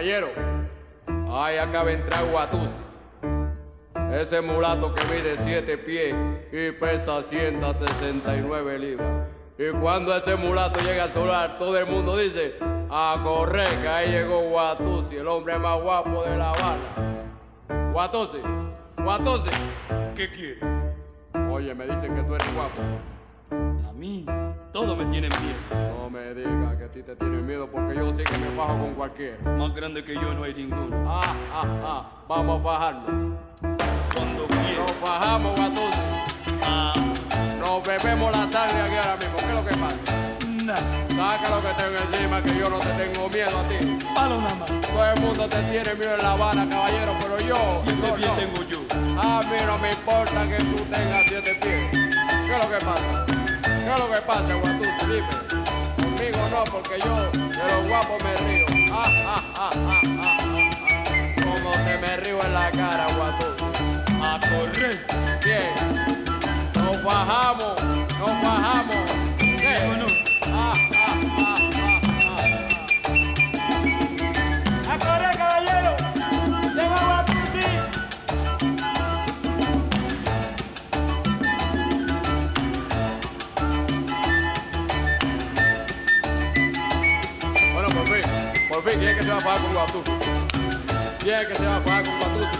Caballero, ay, acaba de entrar Guatusi. Ese mulato que mide 7 pies y pesa 169 libras. Y cuando ese mulato llega al solar, todo el mundo dice, a correr, que ahí llegó Guatusi, el hombre más guapo de La Habana. Guatusi, Guatusi. ¿Qué quiere? Oye, me dicen que tú eres guapo. A mí, todos me tienen miedo. No me digas que a ti te tienen miedo porque yo sí que me bajo con cualquiera. Más grande que yo no hay ninguno. Vamos a bajarnos. Cuando quiera. Nos bajamos, Guatusi. Nos bebemos la sangre aquí ahora mismo. ¿Qué es lo que pasa? Nada. Saca lo que tengo encima, que yo no te tengo miedo a ti. Palo nada más. Todo el mundo te tiene miedo en La Habana, caballero, pero yo... Siempre no, bien no. tengo yo. A mí no me importa que tú tengas 7 pies. ¿Qué es lo que pasa? ¿Qué es lo que pasa, Guatusi? Dime. Conmigo no, porque yo de los guapos me río. Como te me río en la cara, Guatusi. A correr. Bien. Nos bajamos, nos bajamos. ¿Qué? Bueno. ¡A correr, caballero! ¡Llega Guatusi! Bueno, por fin, ¿quién es que se va a pagar con Guatusi? ¿Quién es que se va a pagar con Guatusi?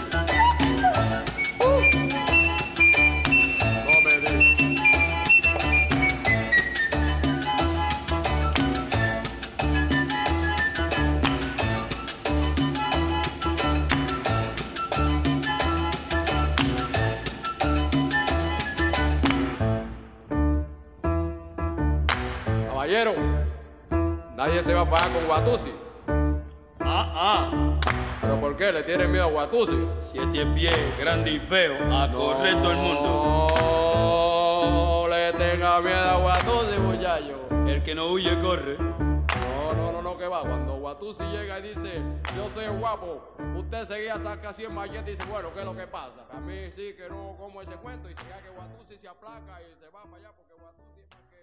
No me digas. Caballero, nadie se va a pagar con Guatusi. ¿Pero por qué? ¿Le tiene miedo a Guatusi? 7 pies, grande y feo. A correr todo el mundo. No le tenga miedo a Guatusi, muchacho. El que no huye, corre. No, que va. Cuando Guatusi llega y dice, yo soy guapo, usted seguía saca 100 malletas y dice, bueno, ¿qué es lo que pasa? A mí sí que no como ese cuento y si que Guatusi se aplaca y se va para allá porque Guatusi es más que...